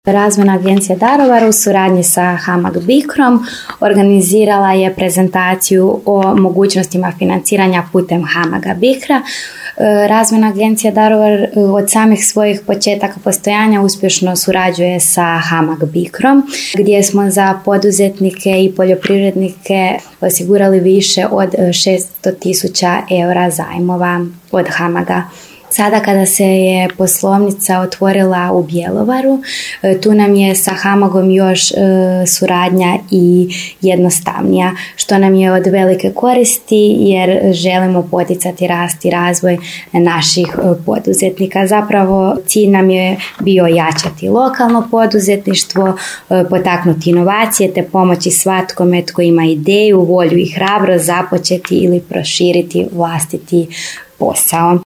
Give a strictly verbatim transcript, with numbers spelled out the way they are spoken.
Razvojna agencija Daruvar u suradnji sa Hamag Bicrom organizirala je prezentaciju o mogućnostima financiranja putem Hamaga Bicra. Razvojna agencija Daruvar od samih svojih početaka postojanja uspješno surađuje sa Hamag Bicrom, gdje smo za poduzetnike i poljoprivrednike osigurali više od šesto tisuća eura zajmova od Hamaga. Sada kada se je poslovnica otvorila u Bjelovaru, tu nam je sa Hamagom još e, suradnja i jednostavnija, što nam je od velike koristi jer želimo poticati rast i razvoj naših poduzetnika. Zapravo cilj nam je bio jačati lokalno poduzetništvo, e, potaknuti inovacije te pomoći svatkome tko ima ideju, volju i hrabrost započeti ili proširiti vlastiti posao.